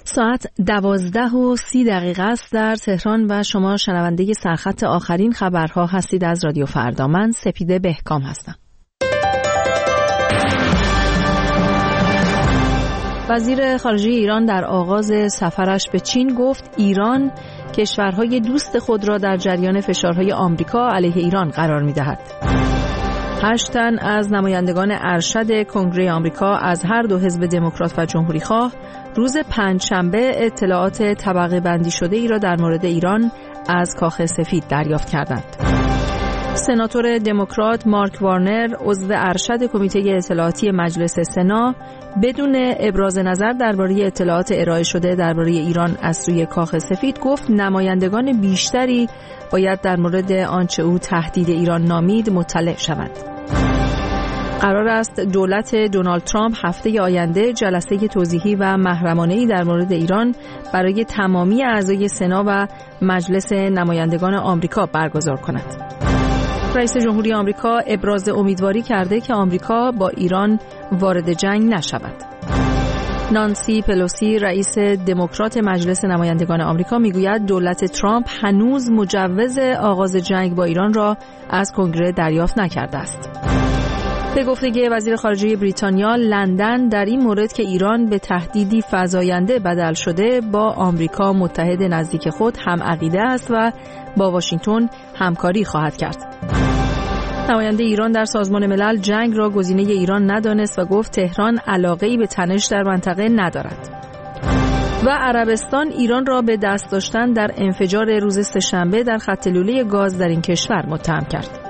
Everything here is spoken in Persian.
ساعت 12:30 است در تهران و شما شنونده سرخط آخرین خبرها هستید از رادیو فردا. من سپیده بهکام هستم. وزیر خارجه ایران در آغاز سفرش به چین گفت ایران کشورهای دوست خود را در جریان فشارهای آمریکا علیه ایران قرار می‌دهد. 8 تن از نمایندگان ارشد کنگره آمریکا از هر دو حزب دموکرات و جمهوری‌خواه روز پنجشنبه اطلاعات طبقه بندی شده ای را در مورد ایران از کاخ سفید دریافت کردند. سناتور دموکرات مارک وارنر عضو ارشد کمیته اطلاعاتی مجلس سنا بدون ابراز نظر درباره اطلاعات ارائه شده درباره ایران از سوی کاخ سفید گفت نمایندگان بیشتری باید در مورد آنچه او تهدید ایران نامید مطلع شوند. قرار است دولت دونالد ترامپ هفته آینده جلسه توضیحی و محرمانه‌ای در مورد ایران برای تمامی اعضای سنا و مجلس نمایندگان آمریکا برگزار کند. رئیس جمهوری آمریکا ابراز امیدواری کرده که آمریکا با ایران وارد جنگ نشود. نانسی پلوسی رئیس دموکرات مجلس نمایندگان آمریکا میگوید دولت ترامپ هنوز مجوز آغاز جنگ با ایران را از کنگره دریافت نکرده است. به گفته وزیر خارجه بریتانیا، لندن در این مورد که ایران به تهدیدی فزاینده بدل شده با آمریکا متحد نزدیک خود هم عقیده است و با واشنگتن همکاری خواهد کرد. نماینده ایران در سازمان ملل جنگ را گزینه ایران ندانست و گفت تهران علاقه‌ای به تنش در منطقه ندارد. و عربستان ایران را به دست داشتن در انفجار روز سه‌شنبه در خط لوله گاز در این کشور متهم کرد.